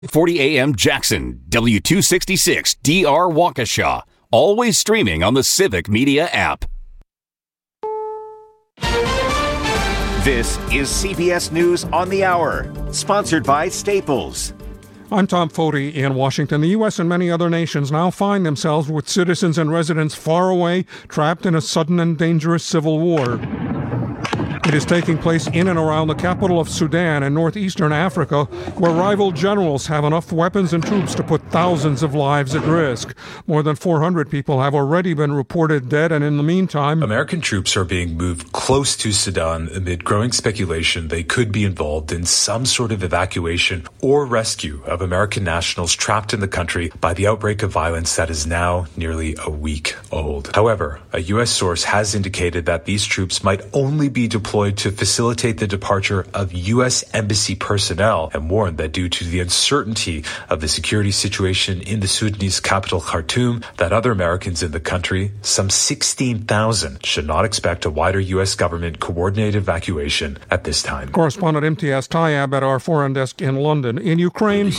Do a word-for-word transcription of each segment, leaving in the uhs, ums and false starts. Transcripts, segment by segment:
forty A M Jackson, W two sixty-six D R Waukesha. Always streaming on the Civic Media app. This is C B S News on the Hour, sponsored by Staples. I'm Tom Foti in Washington. The U S and many other nations now find themselves with citizens and residents far away, trapped in a sudden and dangerous civil war. It is taking place in and around the capital of Sudan in northeastern Africa, where rival generals have enough weapons and troops to put thousands of lives at risk. More than four hundred people have already been reported dead, and in the meantime, American troops are being moved close to Sudan amid growing speculation they could be involved in some sort of evacuation or rescue of American nationals trapped in the country by the outbreak of violence that is now nearly a week old. However, a U S source has indicated that these troops might only be deployed to facilitate the departure of U S embassy personnel, and warned that due to the uncertainty of the security situation in the Sudanese capital Khartoum, that other Americans in the country, some sixteen thousand, should not expect a wider U S government coordinated evacuation at this time. Correspondent Imtiaz Tayyab at our foreign desk in London. In Ukraine,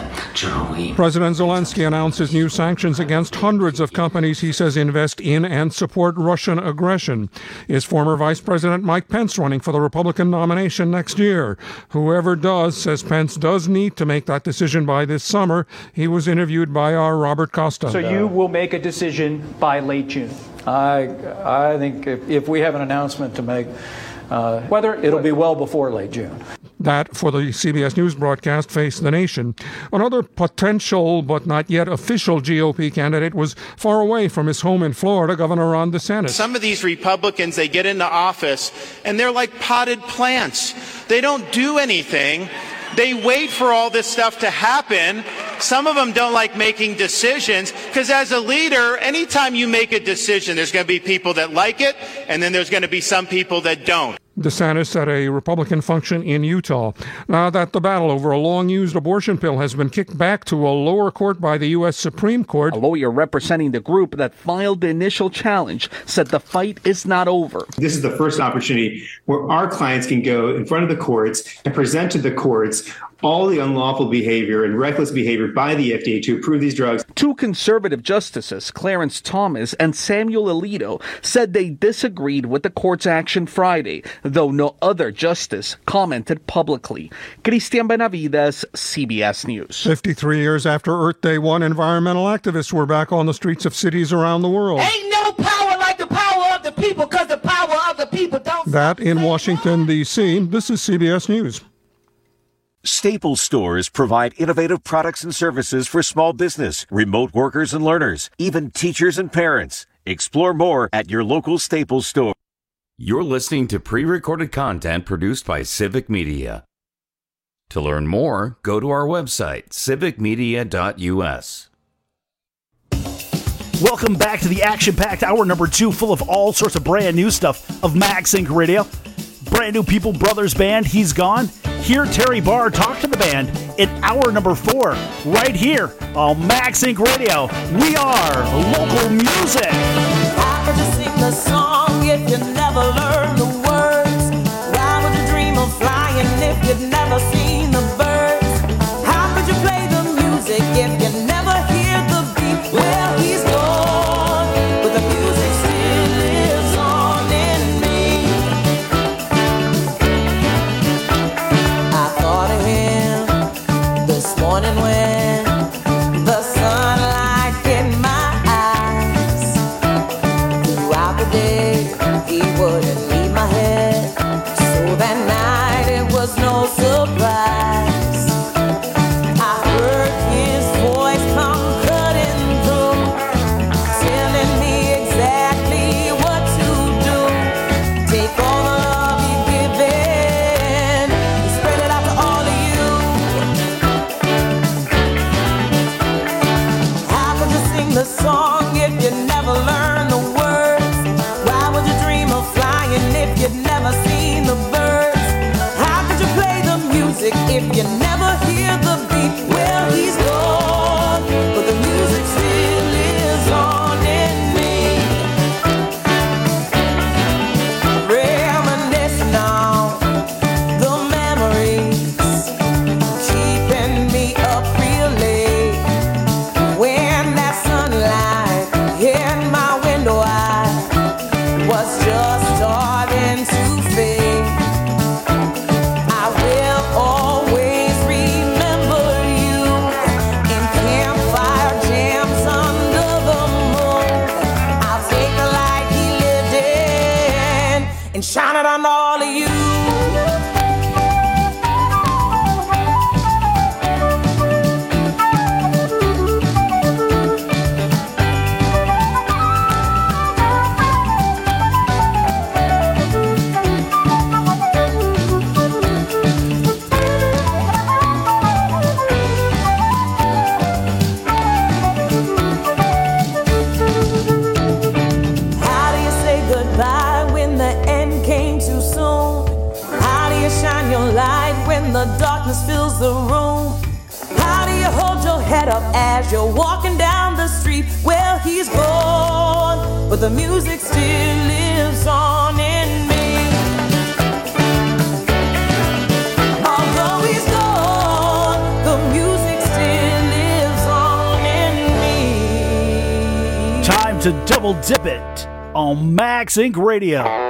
President Zelensky announces new sanctions against hundreds of companies he says invest in and support Russian aggression. Is former Vice President Mike Pence running for the Republican nomination next year? Whoever does, says Pence, does need to make that decision by this summer. He was interviewed by our Robert Costa. So you will make a decision by late June? I I think if, if we have an announcement to make, uh, whether it'll be well before late June. That, for the C B S News broadcast, Face the Nation. Another potential but not yet official G O P candidate was far away from his home in Florida, Governor Ron DeSantis. Some of these Republicans, they get into office and they're like potted plants. They don't do anything. They wait for all this stuff to happen. Some of them don't like making decisions because as a leader, anytime you make a decision, there's going to be people that like it and then there's going to be some people that don't. DeSantis at a Republican function in Utah. Now that the battle over a long-used abortion pill has been kicked back to a lower court by the U S Supreme Court. A lawyer representing the group that filed the initial challenge said the fight is not over. This is the first opportunity where our clients can go in front of the courts and present to the courts all the unlawful behavior and reckless behavior by the F D A to approve these drugs. Two conservative justices, Clarence Thomas and Samuel Alito, said they disagreed with the court's action Friday, though no other justice commented publicly. Christian Benavides, C B S News. fifty-three years after Earth Day one, environmental activists were back on the streets of cities around the world. Ain't no power like the power of the people, because the power of the people don't... That in Washington, D C, this is C B S News. Staples stores provide innovative products and services for small business, remote workers and learners, even teachers and parents. Explore more at your local Staples store. You're listening to pre-recorded content produced by Civic Media. To learn more, go to our website, civic media dot u s. Welcome back to the action-packed hour number two, full of all sorts of brand new stuff of MagSync Radio. Brand new People Brothers Band, He's Gone. Hear Terry Barr talk to the band in hour number four, right here on MagSync Radio. We are local music. How could you sing the song if you never learn the words? Why would you dream of flying if you'd never seen the birds? How could you play the music if you never hear the beat? Well, he's gone, but the music still lives on in me. I thought of him this morning when the sunlight hit my eyes. Throughout the day, he wouldn't leave my head. So that night, it was no surprise. I heard his voice. the darkness fills the room. How do you hold your head up as you're walking down the street? Well, he's gone, but the music still lives on in me. Although he's gone, the music still lives on in me. Time to double dip it on Max Inc Radio.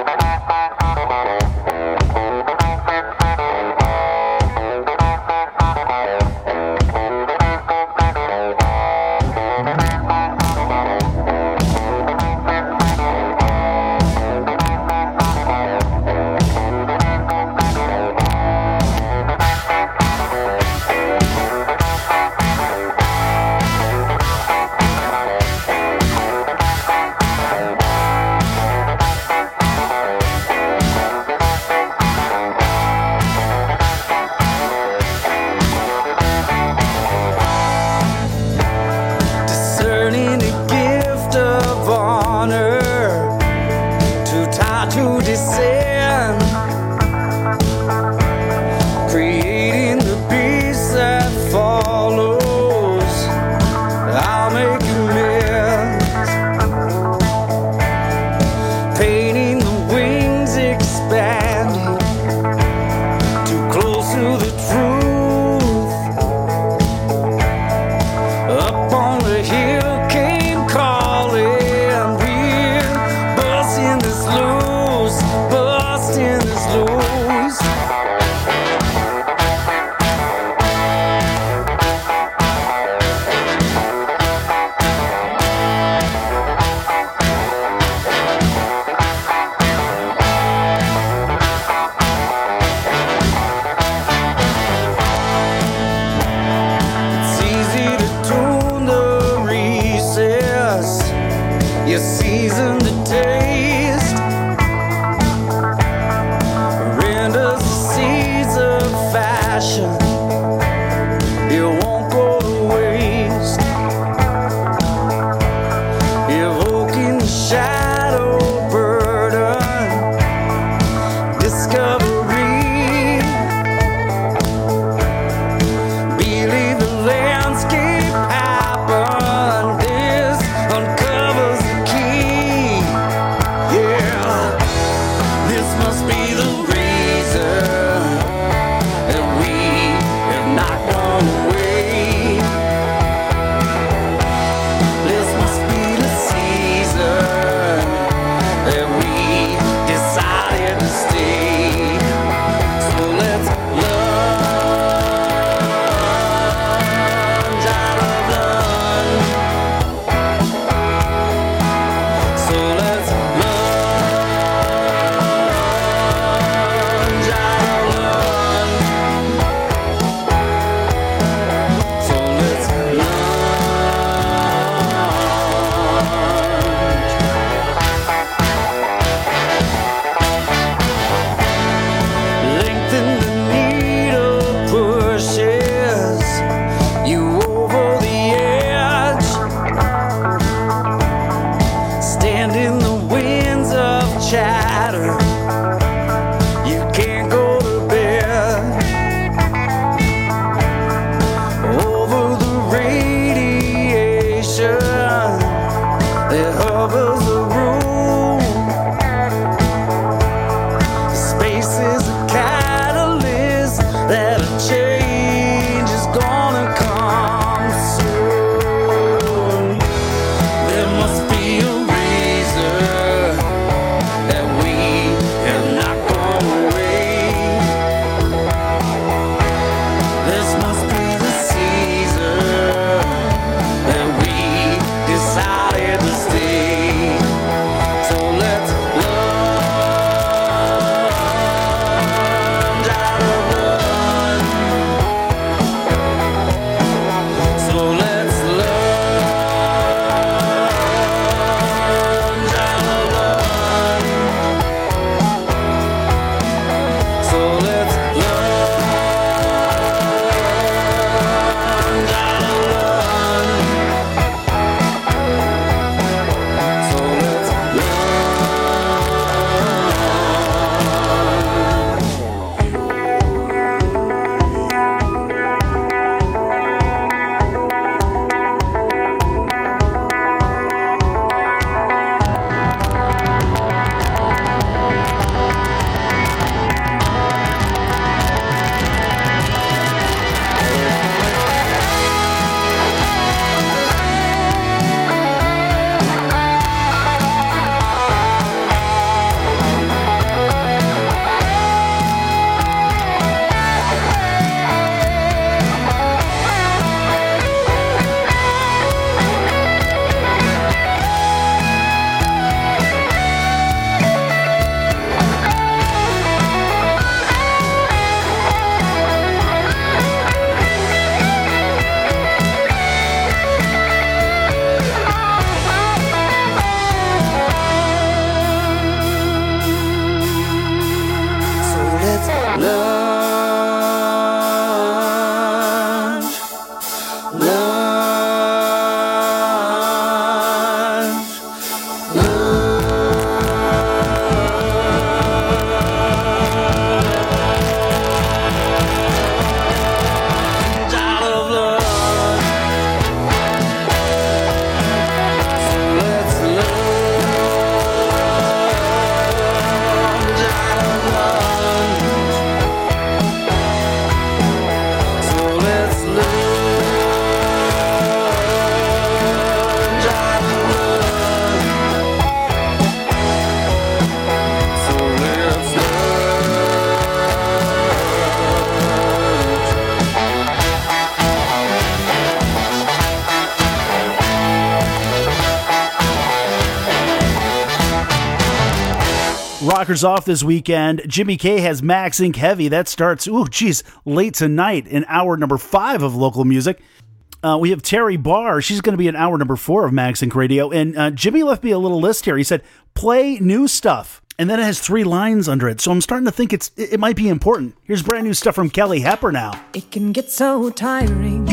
Rockers off this weekend. Jimmy K has Max Incorporated Heavy. That starts, ooh, geez, late tonight in hour number five of local music. Uh, we have Terry Barr. She's going to be in hour number four of Max Incorporated Radio. And uh, Jimmy left me a little list here. He said, play new stuff. And then it has three lines under it. So I'm starting to think it's it, it might be important. Here's brand new stuff from Kelly Hepper now. It can get so tiring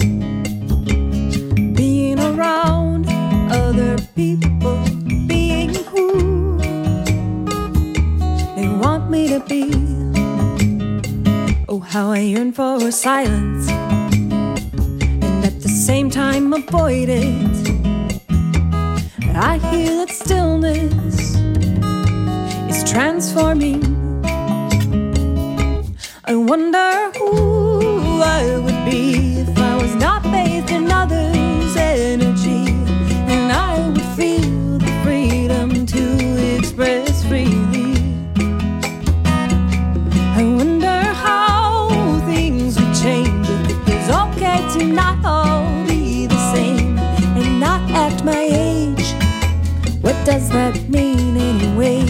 being around other people, being who they want me to be. Oh, how I yearn for silence and at the same time avoid it. I hear that stillness is transforming. I wonder who I would be if I was not bathed in others' energy, and I would feel the freedom to express freely. I wonder how things would change if it was okay to not all be the same and not act my age. What does that mean anyway?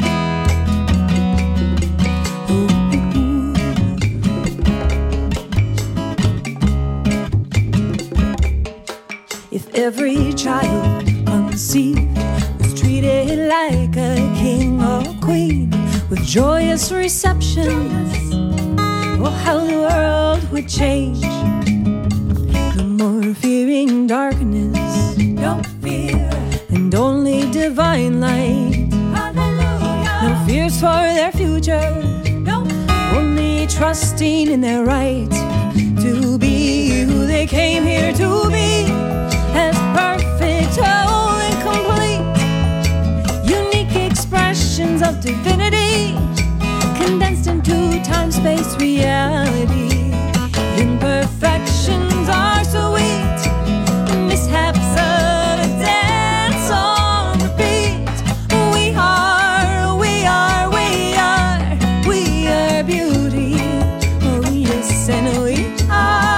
If every child conceived was treated like a king or queen with joyous receptions, oh, how the world would change. No more fearing darkness, no fear, and only divine light. Hallelujah. No fears for their future, no, only trusting in their right to be who they came here to be. As perfect, whole and complete, unique expressions of divinity, condensed into time-space reality. Imperfections are sweet, mishaps of a dance on repeat. We are, we are, we are, we are beauty. Oh yes, and we are.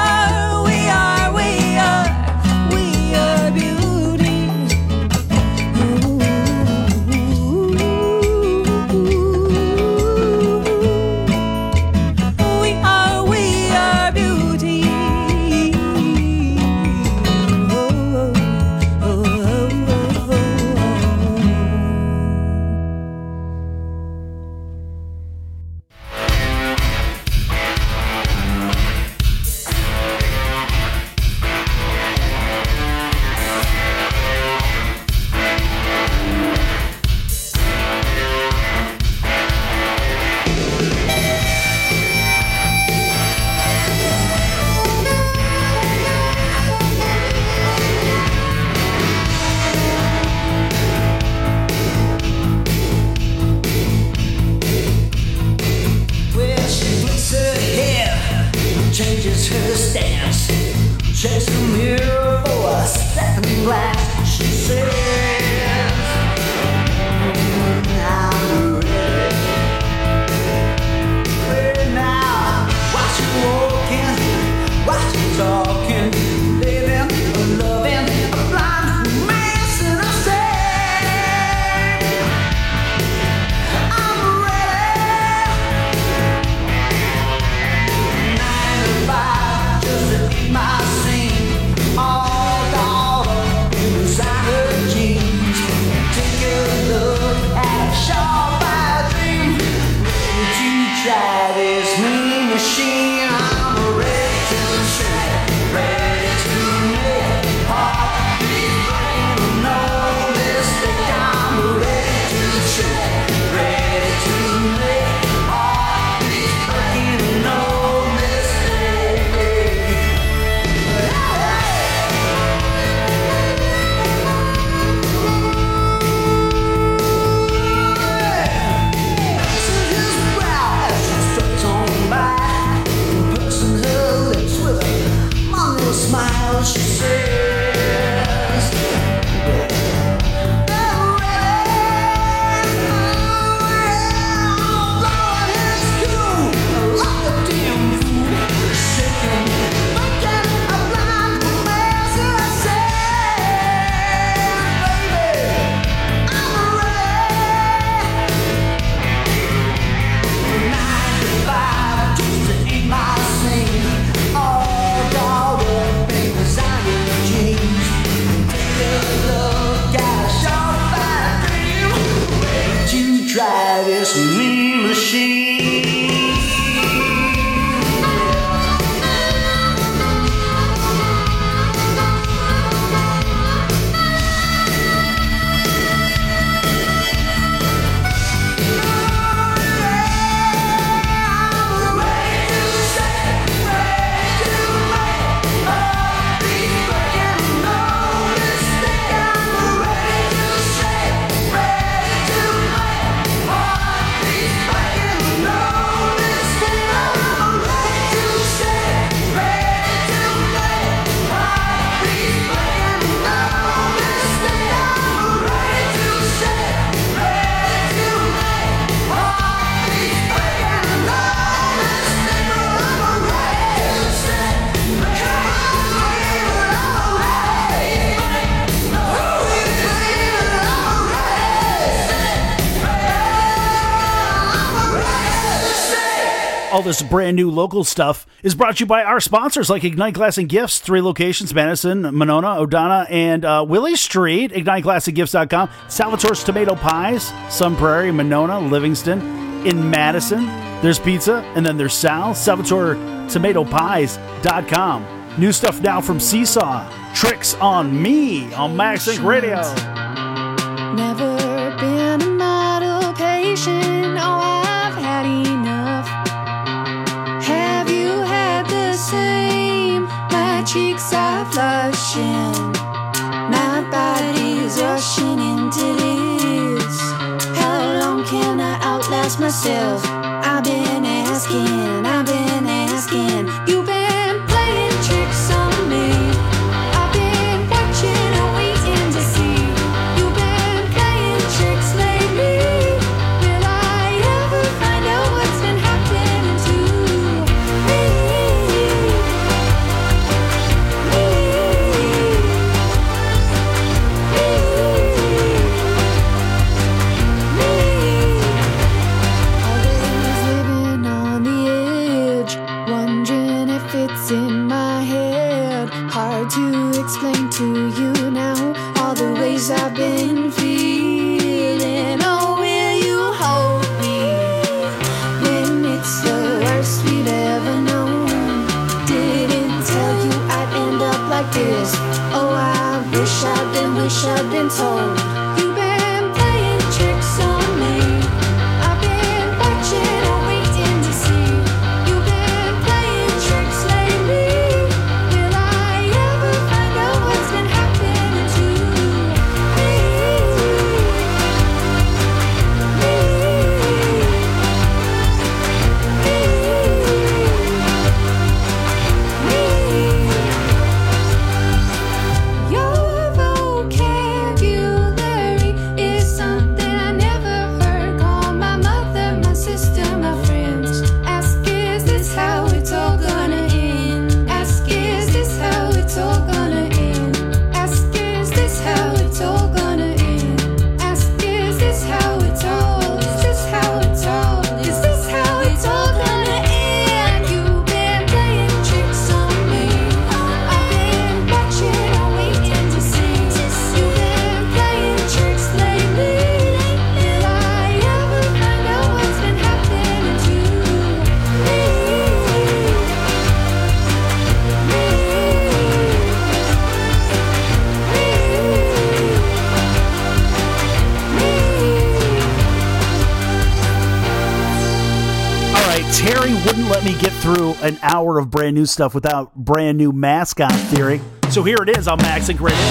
We are, we smile, she says, oh, yeah, oh, Lord, it's cool, like a damn fool, shaking, making a blind mess, I say, baby, I'm ready. Nine to five, just to eat my sing, all dolled up papers on your jeans. Take a look at a sharp fine dream, ready to try this mean machine. All this brand new local stuff is brought to you by our sponsors like Ignite Glass and Gifts, three locations, Madison, Monona, O'Donnell, and uh, Willie Street, ignite glass and gifts dot com, Salvatore's Tomato Pies, Sun Prairie, Monona, Livingston, in Madison. There's pizza, and then there's Sal, Salvatore Tomato Pies dot com. New stuff now from Seesaw, Tricks on Me on Max Inc Radio. Never been a model patient, oh, I've had enough. Have you had the same? My cheeks are flushing, my body's rushing into this. How long can I outlast myself? I've been asking, I've been asking. You've been playing tricks on me. I've been watching and waiting to see. You've been playing tricks lately. Will I ever find out what's been happening to me? Me. Me. Always living on the edge, wondering if it's in my head. Hard to explain to you now all the ways I've been feeling. Oh, will you hold me when it's the worst we've ever known? Didn't tell you I'd end up like this. Oh, I wish I'd been, wish I'd been told. You've been playing tricks on me. I've been watching and waiting to see. You've been playing tricks lately. Will I ever find out what's been happening to me? Your vocabulary is something I never heard. Call my mother, my sister, my friends. Ask, is this how it's all gonna end? Ask, is this how it's all gonna end? Ask, is this how it's all gonna end? Ask, is this how it's all? Is this how it's all? Is this how it's all gonna end? You've been playing tricks on me. I've been watching and waiting to see. You've been playing tricks lately. Will I ever find out what's been happening to me? All right, Terry wouldn't let me get through an hour of brand new stuff without brand new mascot theory. So here it is on Max Inc Radio.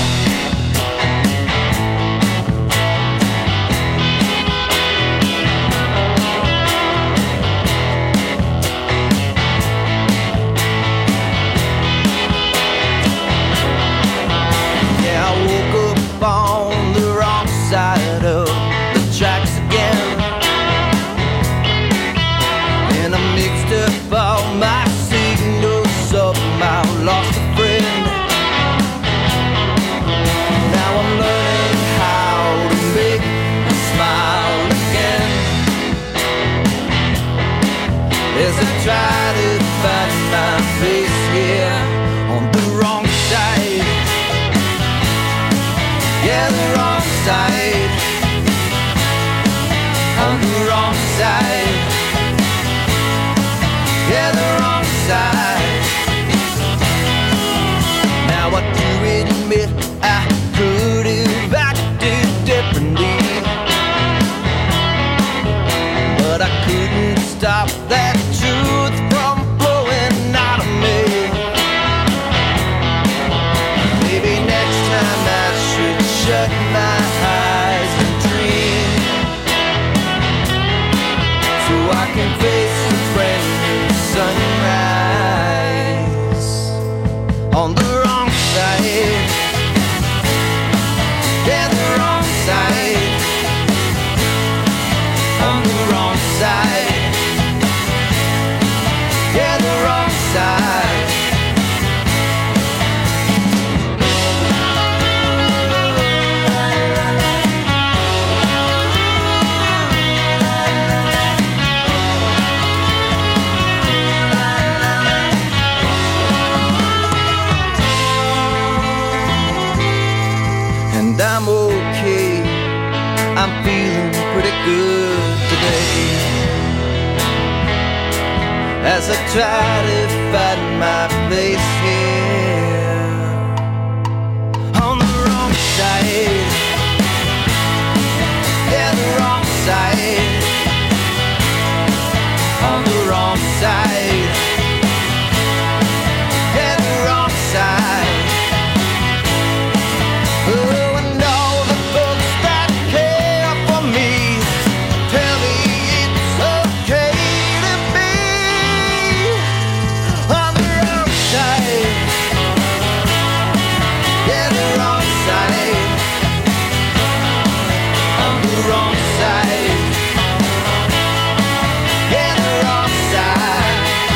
Yeah, the wrong side. On the wrong side. Yeah, the wrong side. Now I do admit I could have acted differently, but I couldn't stop that truth from flowing out of me. Maybe next time I should shut my eyes and dream, so I can face a brand new sunrise. On the wrong side. Yeah, the wrong side. On the wrong side. Yeah, the wrong side. And I'm okay, I'm feeling pretty good today, as I try to find my place here. On the wrong side. Yeah, the wrong side. On the wrong side. Yeah, the wrong side. Oh, and all the folks that care for me tell me it's okay to be on the wrong side. Yeah, the wrong side. On the wrong side. Yeah, the wrong side.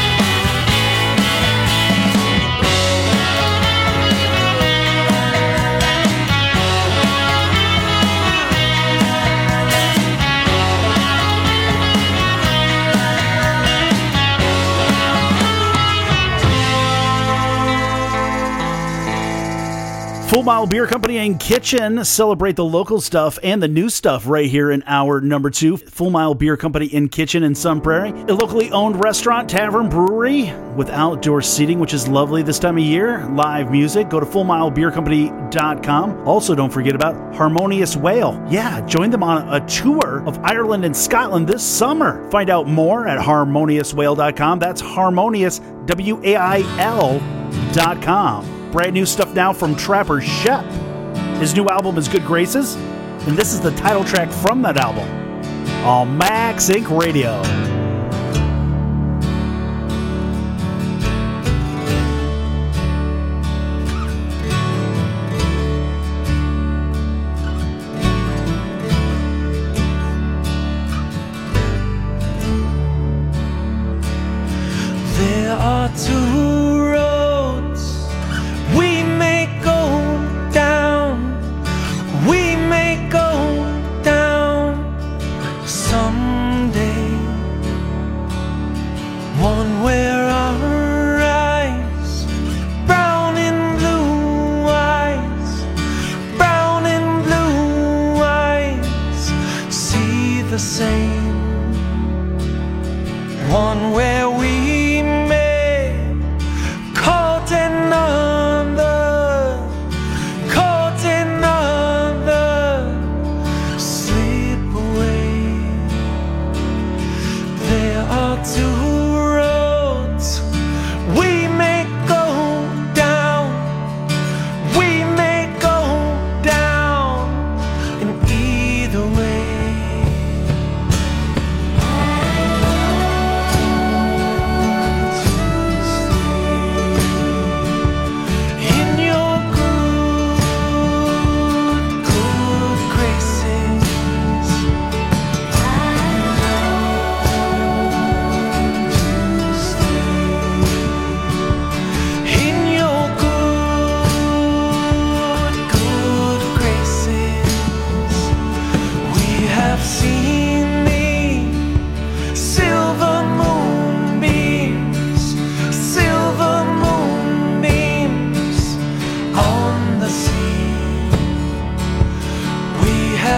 Full Mile Beer Company and Kitchen celebrate the local stuff and the new stuff right here in hour number two. Full Mile Beer Company and Kitchen in Sun Prairie, a locally owned restaurant, tavern, brewery with outdoor seating, which is lovely this time of year. Live music. Go to full mile beer company dot com. Also, don't forget about Harmonious Whale. Yeah, join them on a tour of Ireland and Scotland this summer. Find out more at harmonious whale dot com. That's Harmonious, W A I L dot com. Brand new stuff now from Trapper Shep. His new album is Good Graces, and this is the title track from that album on Max Inc Radio. There are two roads we may go down, we may go down someday.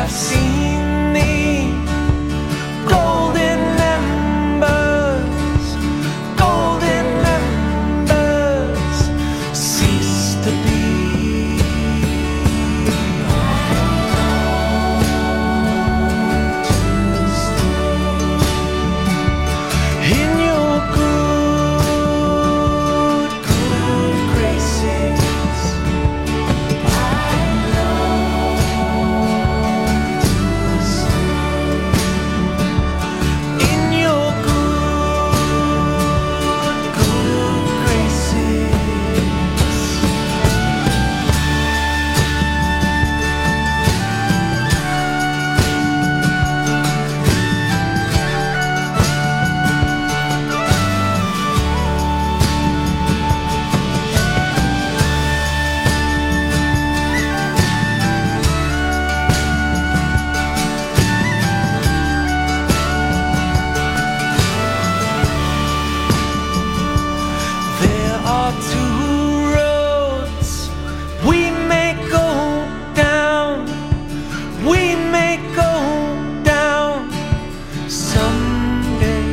I've seen the golden embers, golden embers cease to be. In your good, good graces, I long to sleep. In your good, good graces. There are two roads we may go down, we may go down someday.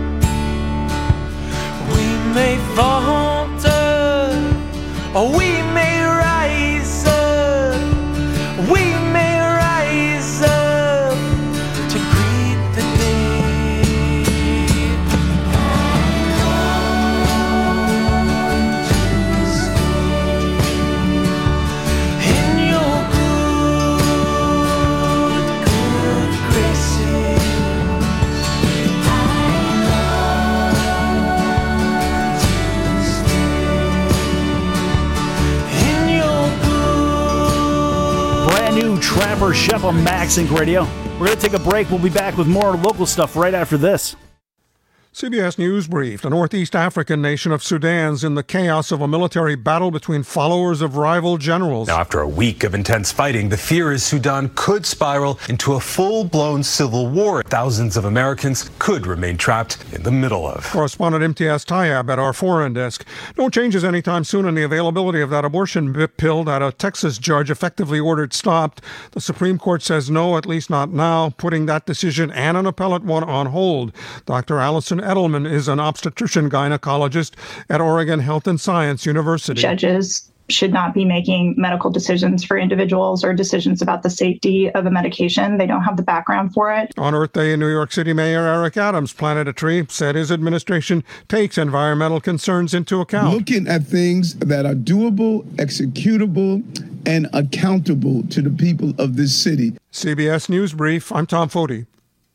We may falter, or we may rise up, we may rise up to greet the day. In your good, good graces, I long to stay. In your good. Brand new Trapper Shep on Maxink Radio. We're going to take a break. We'll be back with more local stuff right after this. C B S News briefed. The Northeast African nation of Sudan's in the chaos of a military battle between followers of rival generals. Now, after a week of intense fighting, the fear is Sudan could spiral into a full-blown civil war. Thousands of Americans could remain trapped in the middle of. Correspondent Imtiaz Tayyab at our foreign desk. No changes anytime soon in the availability of that abortion pill that a Texas judge effectively ordered stopped. The Supreme Court says no, at least not now, putting that decision and an appellate one on hold. Doctor Allison Edelman is an obstetrician gynecologist at Oregon Health and Science University. Judges should not be making medical decisions for individuals or decisions about the safety of a medication. They don't have the background for it. On Earth Day in New York City, Mayor Eric Adams planted a tree, said his administration takes environmental concerns into account. Looking at things that are doable, executable, and accountable to the people of this city. C B S News Brief, I'm Tom Foti.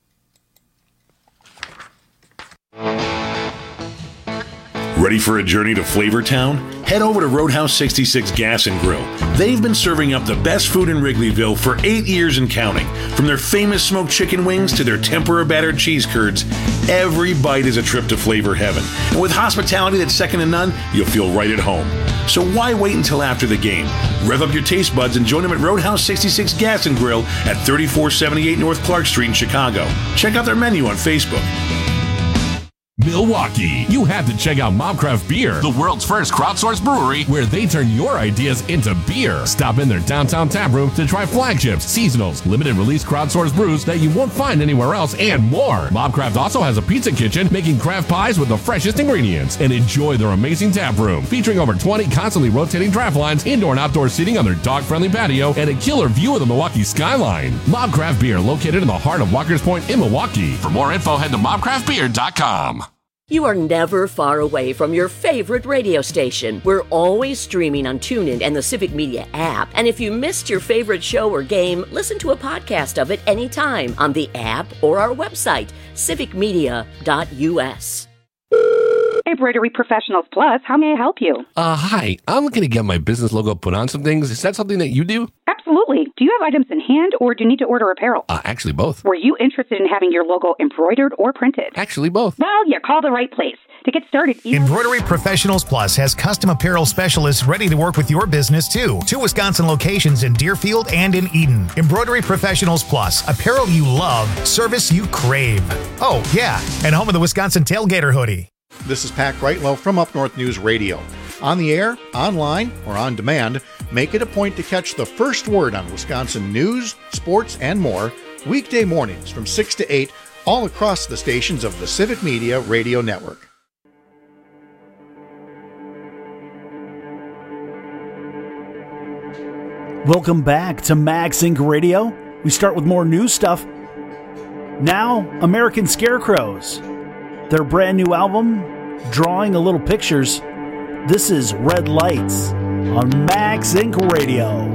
Ready for a journey to Flavortown? Head over to Roadhouse sixty-six Gas and Grill. They've been serving up the best food in Wrigleyville for eight years and counting. From their famous smoked chicken wings to their tempura battered cheese curds, every bite is a trip to flavor heaven. And with hospitality that's second to none, you'll feel right at home. So why wait until after the game? Rev up your taste buds and join them at Roadhouse sixty-six Gas and Grill at thirty-four seventy-eight North Clark Street in Chicago. Check out their menu on Facebook. Milwaukee. You have to check out Mobcraft Beer, the world's first crowdsourced brewery where they turn your ideas into beer. Stop in their downtown tap room to try flagships, seasonals, limited release crowdsourced brews that you won't find anywhere else, and more. Mobcraft also has a pizza kitchen making craft pies with the freshest ingredients. And enjoy their amazing tap room featuring over twenty constantly rotating draft lines, indoor and outdoor seating on their dog-friendly patio, and a killer view of the Milwaukee skyline. Mobcraft Beer, located in the heart of Walker's Point in Milwaukee. For more info, head to mobcraft beer dot com. You are never far away from your favorite radio station. We're always streaming on TuneIn and the Civic Media app. And if you missed your favorite show or game, listen to a podcast of it anytime on the app or our website, civic media dot u s. Embroidery Professionals Plus, how may I help you? Uh, hi. I'm looking to get my business logo put on some things. Is that something that you do? Absolutely. Do you have items in hand or do you need to order apparel? Uh, actually, both. Were you interested in having your logo embroidered or printed? Actually, both. Well, you called the right place. To get started, email- Embroidery Professionals Plus has custom apparel specialists ready to work with your business, too. Two Wisconsin locations in Deerfield and in Eden. Embroidery Professionals Plus. Apparel you love. Service you crave. Oh, yeah. And home of the Wisconsin Tailgater hoodie. This is Pat Greitlow from Up North News Radio. On the air, online, or on demand, Make it a point to catch the first word on Wisconsin news, sports, and more weekday mornings from six to eight all across the stations of the Civic Media Radio Network. Welcome back to MagSync Radio. We start with more news stuff. Now, American Scarecrows. Their brand new album, Drawing a Little Pictures. This is Red Lights on MagSync Radio.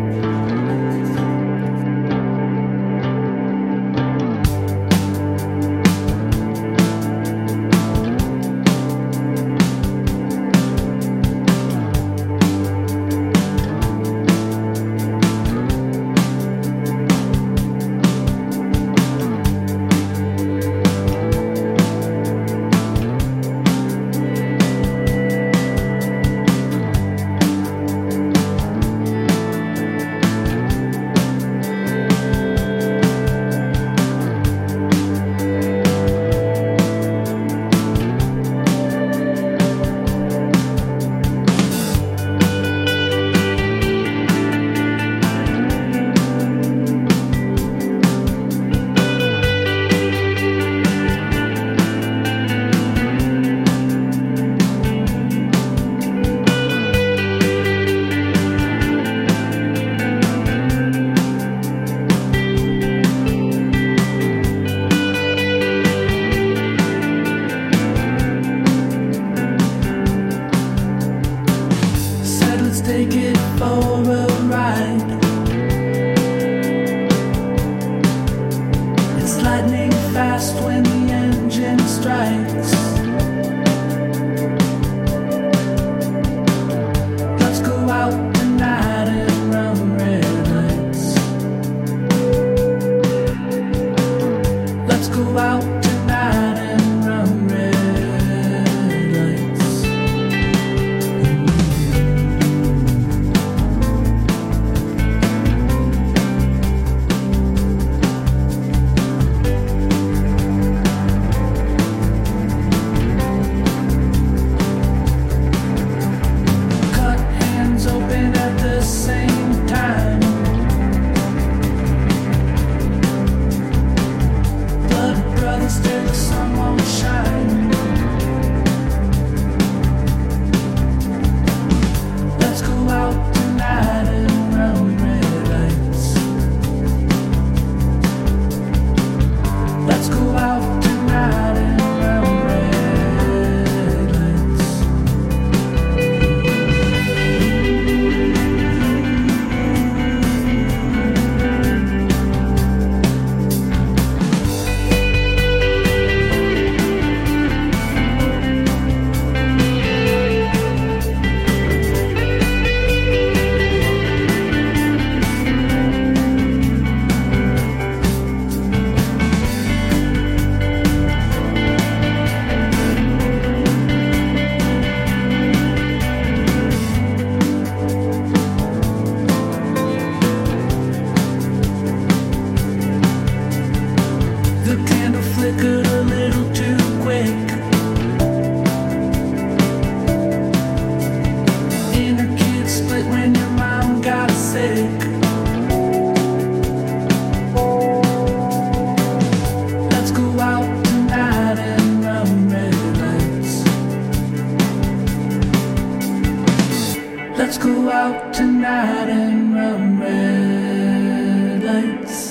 Let's go out tonight and run red lights.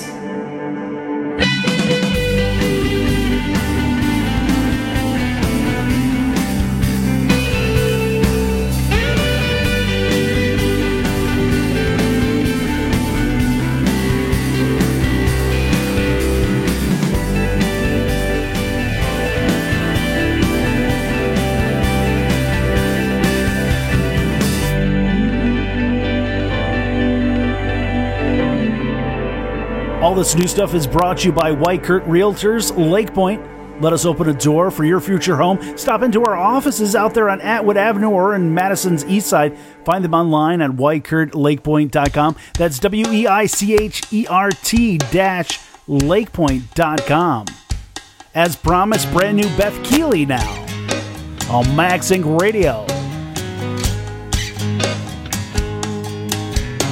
All this new stuff is brought to you by White Kurt Realtors, Lake Point. Let us open a door for your future home. Stop into our offices out there on Atwood Avenue or in Madison's East Side. Find them online at white kurt lake point dot com. That's W E I C H E R T dash lake point dot com. As promised, brand new Beth Keeley now on MagSync Radio.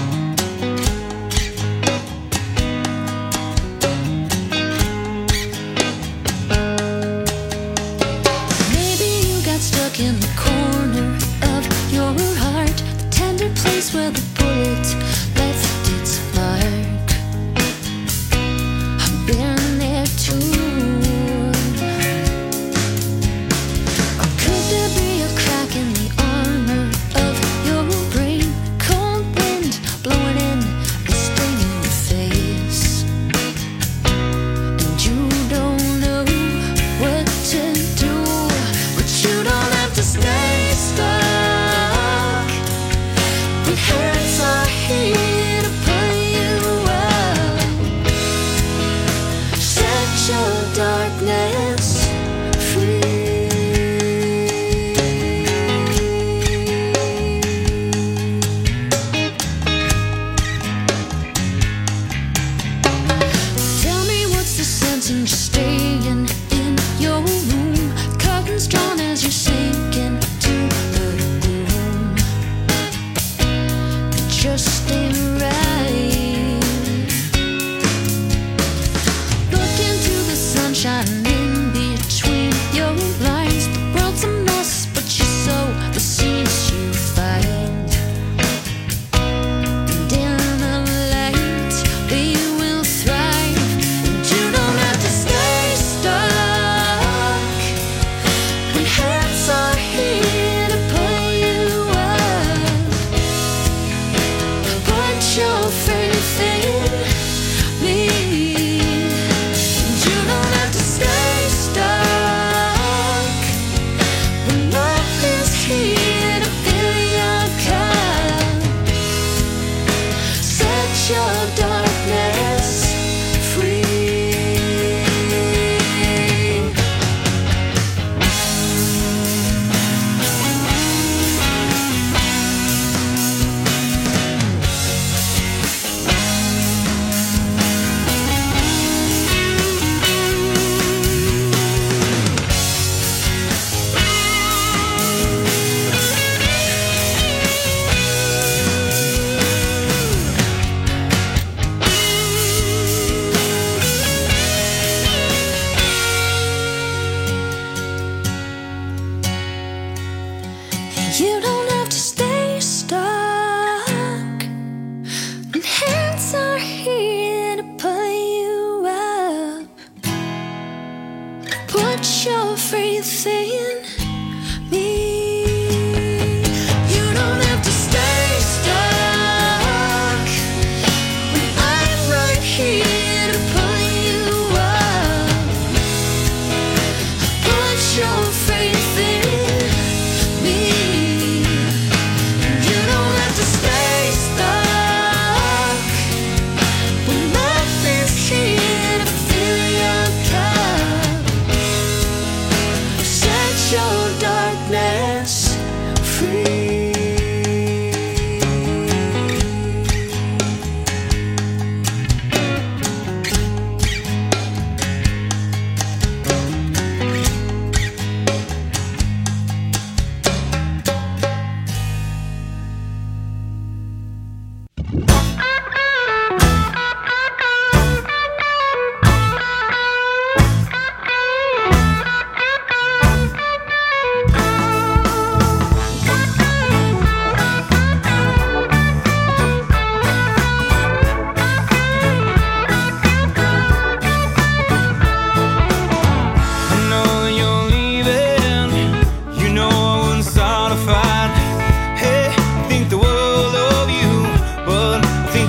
bullet left its mark. I've been there too. Or could there be a crack in the armor of your brain? Cold wind blowing in and stinging your face, and you don't know what to do, but you don't have to stay stuck. When hands are here to pull you up, set your darkness free. Tell me what's the sense in just staying in your room? Curtains drawn as you sink into the gloom. It just ain't right. Look into the sunshine in between your lines. The world's a mess, but you sow the seeds you find. And in the light, we will thrive. And you don't have to stay stuck. When hands are here to pull you up, put your faith in me. And you don't have to stay stuck. When love is here to fill your cup, set your darkness free. You don't have to stay stuck. When hands are here to pull you up, put your faith in me. You don't have to stay stuck. When I'm right here to pull you up, put your faith in me. You don't have to stay stuck. When love is here to fill your cup, set your darkness free. I know you're leaving. You know I wouldn't start a fight. Hey, I think the world of you, but I think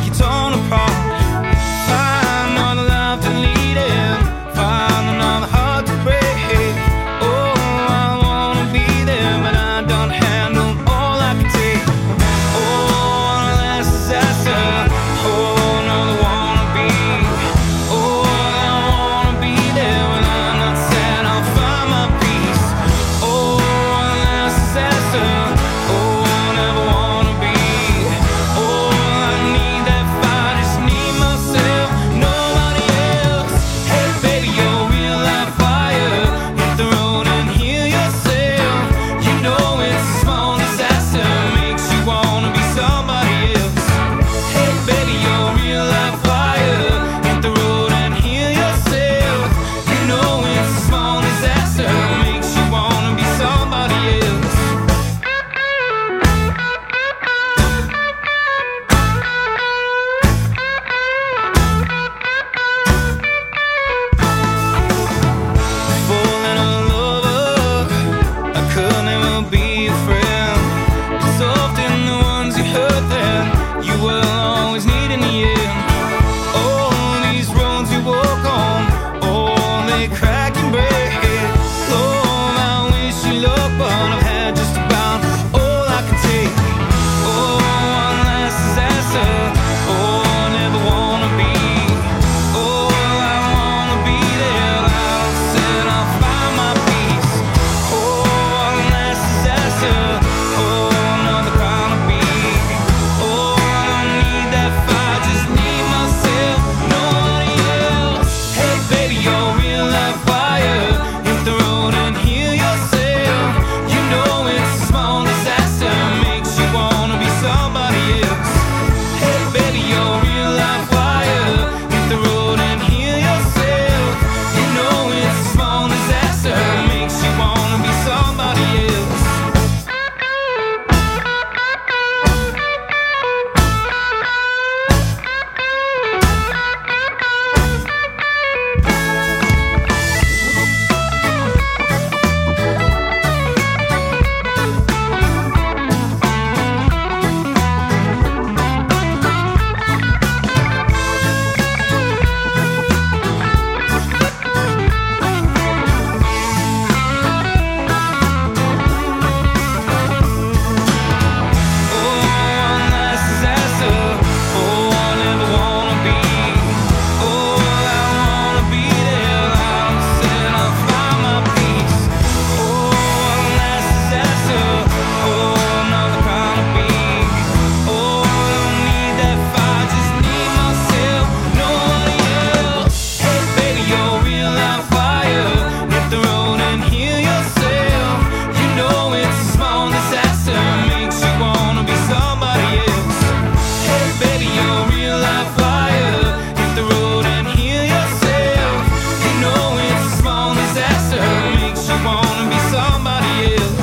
baby, you're a real life fire. Hit the road and heal yourself. You know it's a small disaster, makes you wanna be somebody else.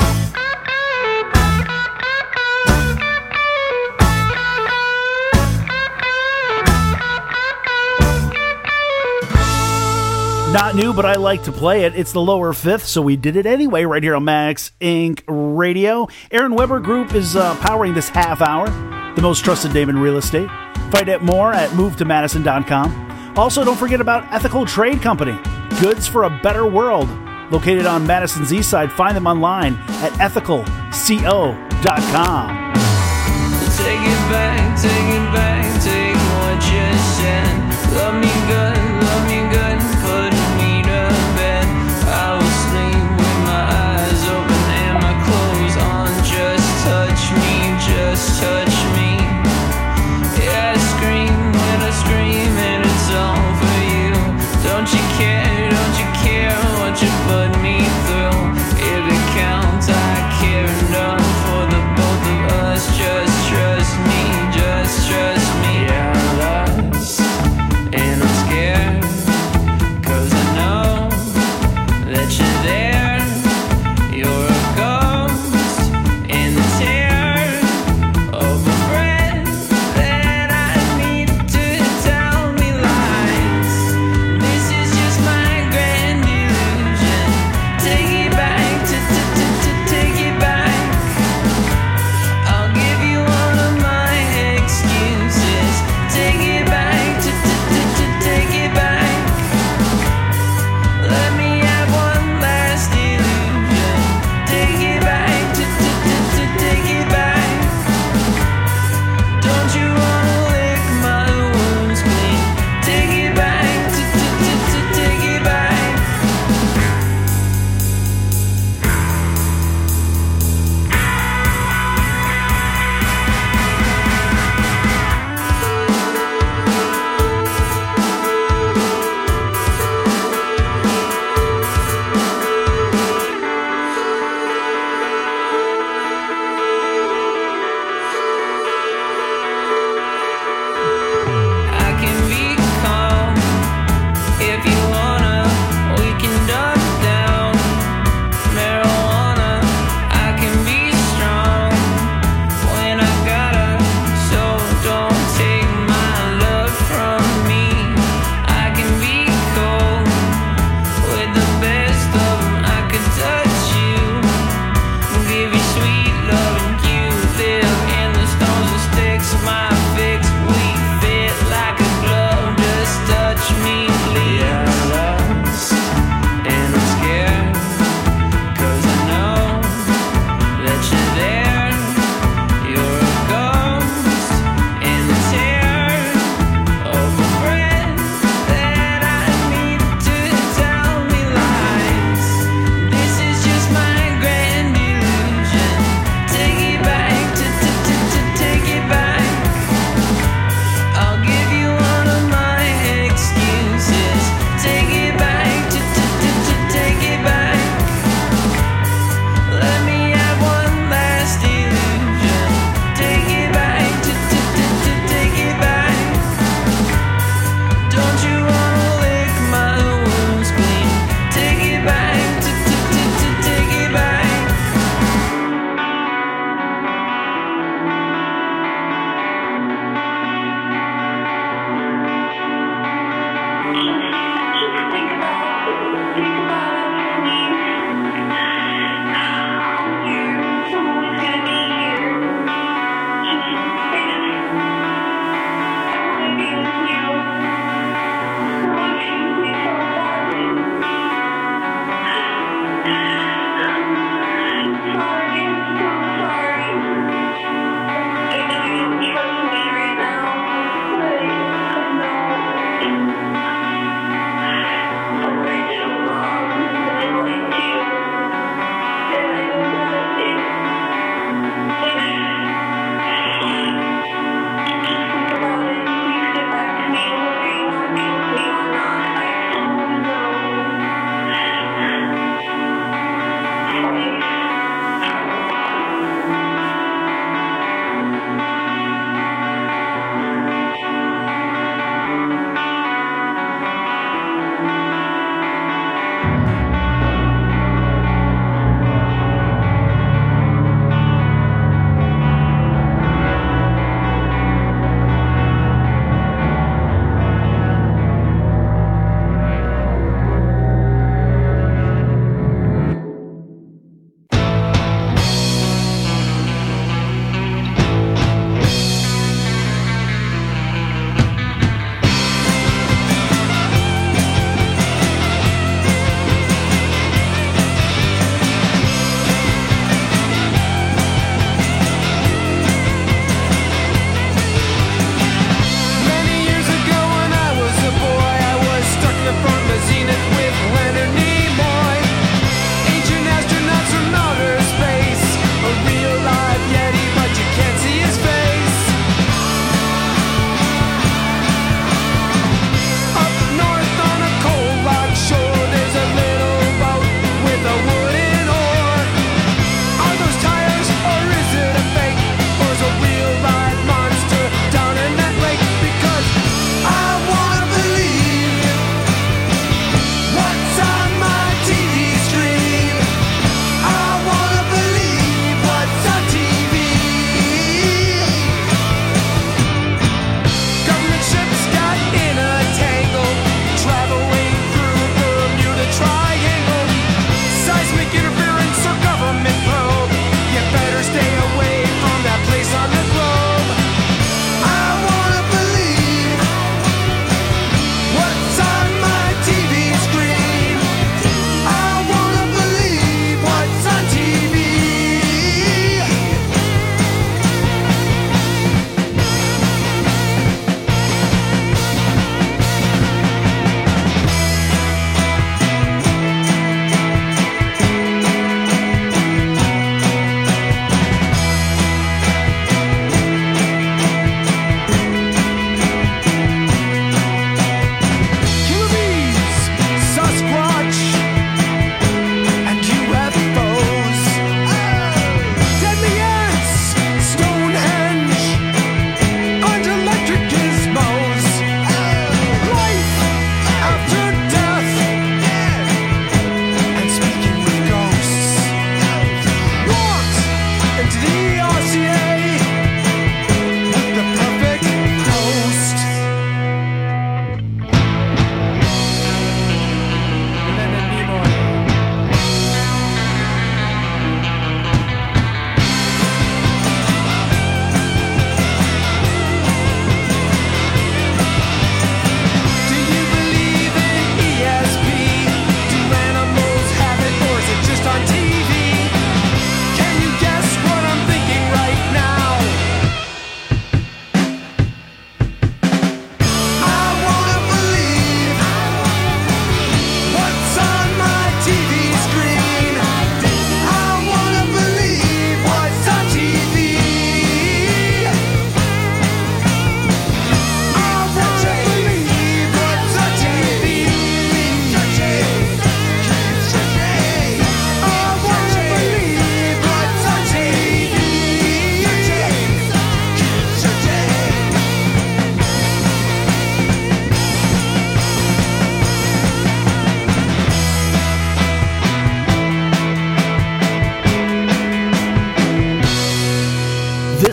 Not new, but I like to play it. It's the lower fifth, so we did it anyway right here on Max Incorporated. Radio. Aaron Weber Group is uh, powering this half hour, the most trusted name in real estate. Find out more at move to madison dot com. Also, don't forget about Ethical Trade Company, goods for a better world. Located on Madison's east side, find them online at ethical co dot com. Take it back, take it back, take what you said. Love me good, love me good, put me to bed. I will sleep with my eyes open and my clothes on. Just touch me, just touch me. Yeah, I scream when I scream and it's all for you. Don't you care, don't you care what you put me through? If it counts, I care enough for the both of us. Just trust me, just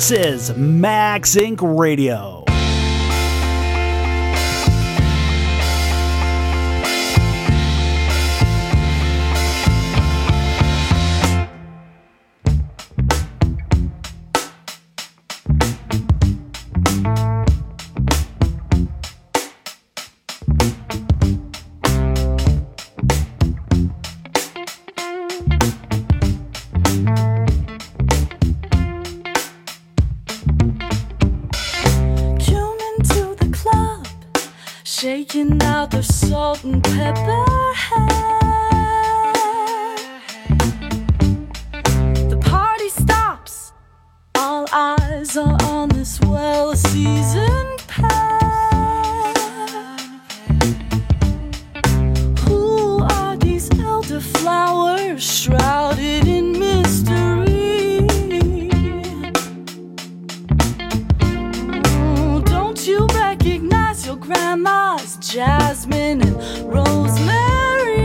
This is Max Incorporated. Radio. Shaking out the salt and pepper hair. The party stops. All eyes are on this well-seasoned pair. Who are these elderflowers shrouded in mystery? Oh, don't you recognize your grandma's jasmine and rosemary?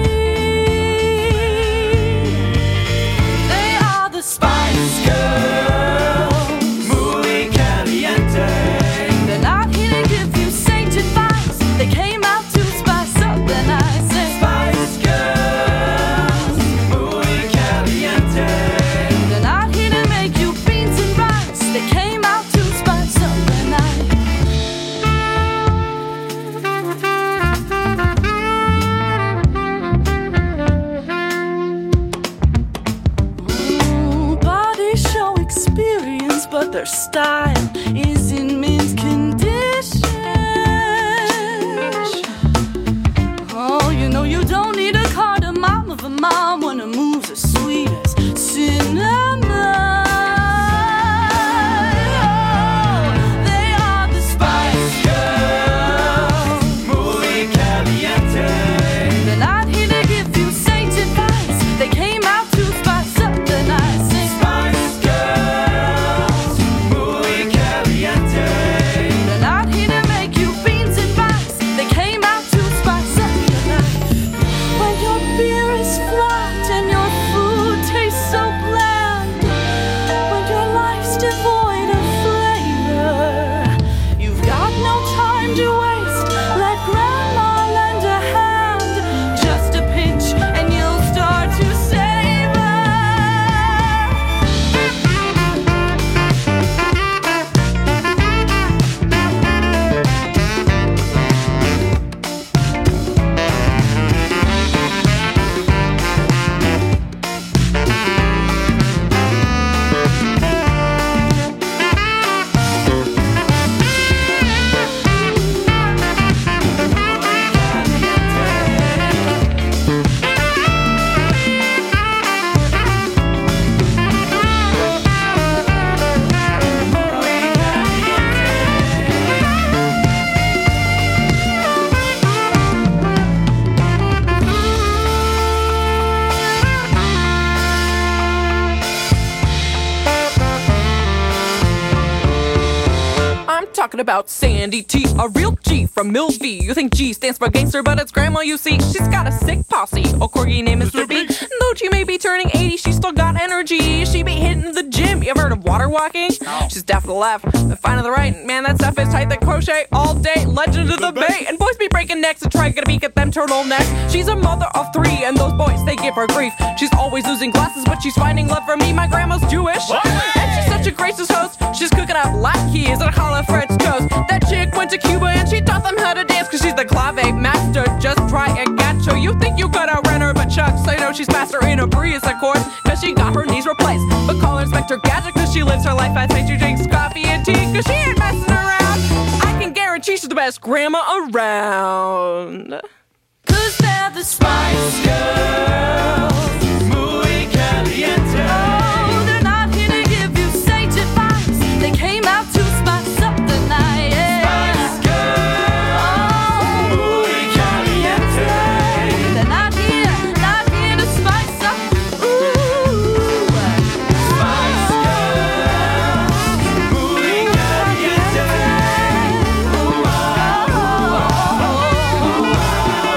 They are the Spice Girls, muy caliente. They're not here to give you sage advice. They came out to spice up the night. Say, Spice Girls, muy caliente. They're not here to make you beans and rice. They came out to spice up the night. But their style is in mint condition. Oh, you know you don't need a cardamom of a mom when a move's as sweet as cinnamon. Oh, they are the Spice Girls, muy caliente. They're not here to give you sage advice. They came out to spice up the night. Sing Spice Girls, muy caliente. They're not here to make you beans and rice. They came out to spice up your life. When your beer is flat and your food tastes so bland, when your life's devoid of flavor, you've got no time to waste. Let grandma lend a hand, just a pinch and you'll start to savor. I'm talking about Sandy T, a real G from Milvie. You think G stands for gangster, but it's grandma, you see. She's got a sick posse, a corgi named Mister B. Though she may be turning eighty, she's still got energy. She be hitting the gym. You ever heard of water walking? She's deaf to the left, but fine to the right. Man, that stuff is tight, that crochet all day. Legend of the Bay. And boys be breaking necks and trying to beak at them turtlenecks. She's a mother of three, and those boys, they give her grief. She's always losing glasses, but she's finding love from me. My grandma's Jewish, and she's such a gracious host. She's cooking up latkes and challah French toast. That chick went to Cuba and she taught them how to dance, cause she's the clave master. Just try and catch her. You think you could outrun her, but Chuck say no, she's master in a breeze, of course, cause she got her knees replaced. But call her Inspector Gadget, cause she lives her life as she drinks coffee and tea, cause she ain't messing around. I can guarantee she's the best grandma around. Cause they're the Spice Girls, muy caliente. Oh, they're not here to give you sage advice. They came out to spice up the night. Yeah. Spice Girls, oh, muy caliente. They're not here, not here to spice up. Ooh, Spice Girls, muy caliente. Ooh, oh, oh, oh,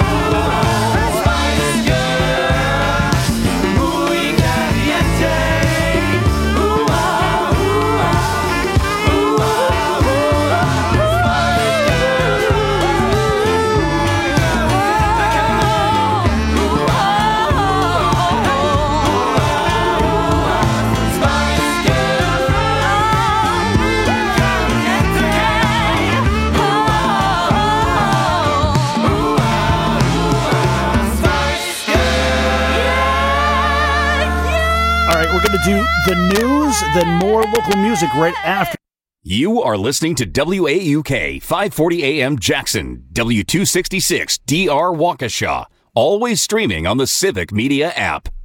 oh. Spice Girls, muy caliente. We're going to do the news, then more local music right after. You are listening to W A U K five forty A M Jackson, W two sixty-six D R Waukesha, always streaming on the Civic Media app.